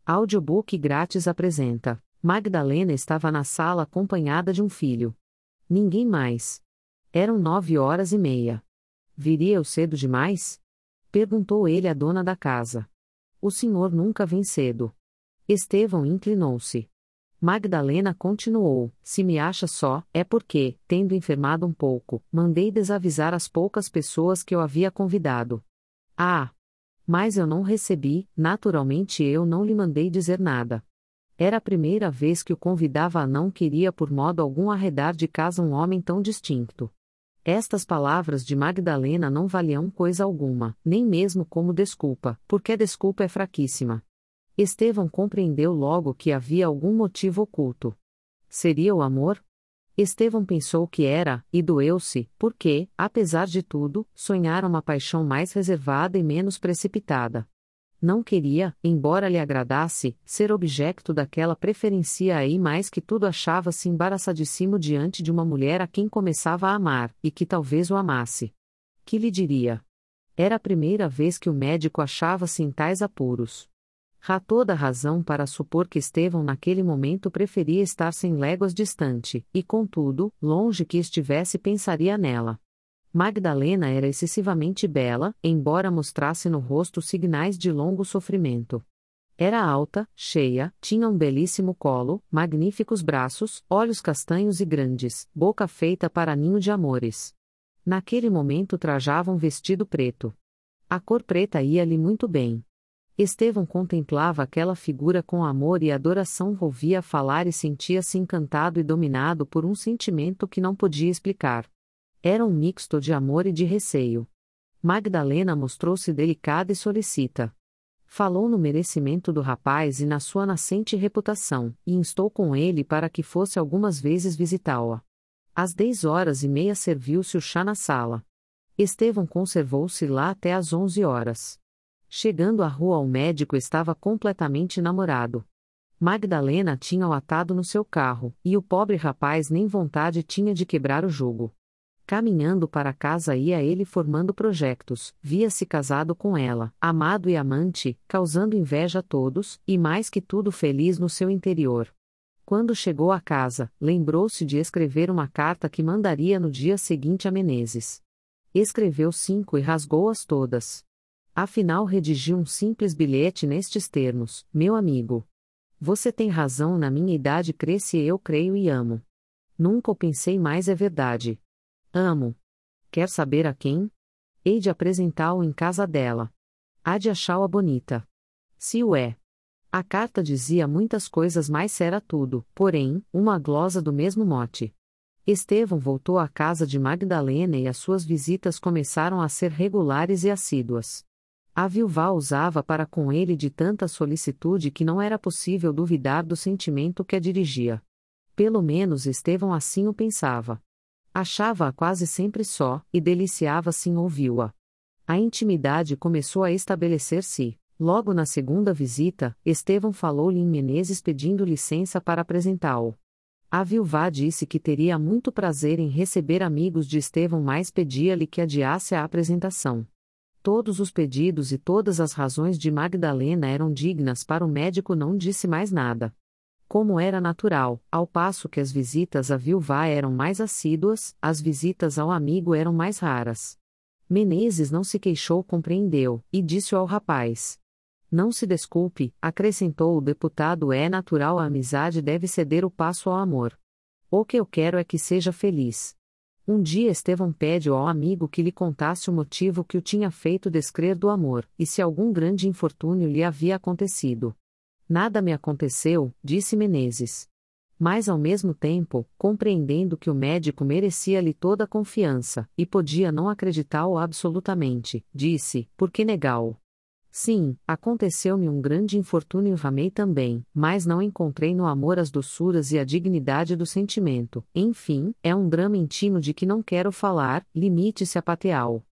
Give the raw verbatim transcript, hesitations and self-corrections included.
Audiobook grátis apresenta. Magdalena estava na sala acompanhada de um filho. Ninguém mais. Eram nove horas e meia. Viria eu cedo demais? Perguntou ele à dona da casa. O senhor nunca vem cedo. Estevão inclinou-se. Magdalena continuou: se me acha só, é porque, tendo enfermado um pouco, mandei desavisar as poucas pessoas que eu havia convidado. Ah! Mas eu não recebi, naturalmente eu não lhe mandei dizer nada. Era a primeira vez que o convidava a não queria por modo algum arredar de casa um homem tão distinto. Estas palavras de Magdalena não valiam coisa alguma, nem mesmo como desculpa, porque a desculpa é fraquíssima. Estevão compreendeu logo que havia algum motivo oculto. Seria o amor? Estevão pensou que era, e doeu-se, porque, apesar de tudo, sonhara uma paixão mais reservada e menos precipitada. Não queria, embora lhe agradasse, ser objeto daquela preferência aí mais que tudo achava-se embaraçadíssimo diante de uma mulher a quem começava a amar, e que talvez o amasse. Que lhe diria? Era a primeira vez que o médico achava-se em tais apuros. Há toda a razão para supor que Estevão naquele momento preferia estar cem léguas distante, e contudo, longe que estivesse pensaria nela. Magdalena era excessivamente bela, embora mostrasse no rosto signais de longo sofrimento. Era alta, cheia, tinha um belíssimo colo, magníficos braços, olhos castanhos e grandes, boca feita para ninho de amores. Naquele momento trajava um vestido preto. A cor preta ia-lhe muito bem. Estevão contemplava aquela figura com amor e adoração, ouvia falar e sentia-se encantado e dominado por um sentimento que não podia explicar. Era um mixto de amor e de receio. Magdalena mostrou-se delicada e solicita. Falou no merecimento do rapaz e na sua nascente reputação, e instou com ele para que fosse algumas vezes visitá-la. Às dez horas e meia serviu-se o chá na sala. Estevão conservou-se lá até às onze horas. Chegando à rua, o médico estava completamente namorado. Magdalena tinha-o atado no seu carro, e o pobre rapaz nem vontade tinha de quebrar o jugo. Caminhando para casa ia ele formando projetos, via-se casado com ela, amado e amante, causando inveja a todos, e mais que tudo feliz no seu interior. Quando chegou à casa, lembrou-se de escrever uma carta que mandaria no dia seguinte a Menezes. Escreveu cinco e rasgou-as todas. Afinal redigiu um simples bilhete nestes termos: meu amigo. Você tem razão, na minha idade cresce e eu creio e amo. Nunca o pensei mais, é verdade. Amo. Quer saber a quem? Hei de apresentá-o em casa dela. Há de achá-la bonita. Se o é. A carta dizia muitas coisas, mas era tudo, porém, uma glosa do mesmo mote. Estevão voltou à casa de Magdalena e as suas visitas começaram a ser regulares e assíduas. A viúva usava para com ele de tanta solicitude que não era possível duvidar do sentimento que a dirigia. Pelo menos Estevão assim o pensava. Achava-a quase sempre só, e deliciava-se em ouvi-la. A intimidade começou a estabelecer-se. Logo na segunda visita, Estevão falou-lhe em Menezes pedindo licença para apresentá-lo. A viúva disse que teria muito prazer em receber amigos de Estevão, mas pedia-lhe que adiasse a apresentação. Todos os pedidos e todas as razões de Magdalena eram dignas, para o médico não disse mais nada. Como era natural, ao passo que as visitas à viúva eram mais assíduas, as visitas ao amigo eram mais raras. Menezes não se queixou, compreendeu, e disse ao rapaz. Não se desculpe, acrescentou o deputado, é natural, a amizade deve ceder o passo ao amor. O que eu quero é que seja feliz. Um dia Estevão pede ao amigo que lhe contasse o motivo que o tinha feito descrer do amor, e se algum grande infortúnio lhe havia acontecido. Nada me aconteceu, disse Menezes. Mas ao mesmo tempo, compreendendo que o médico merecia-lhe toda a confiança, e podia não acreditá-lo absolutamente, disse: por que negá-lo? Sim, aconteceu-me um grande infortúnio, amei também, mas não encontrei no amor as doçuras e a dignidade do sentimento. Enfim, é um drama íntimo de que não quero falar, limite-se a pateá-lo.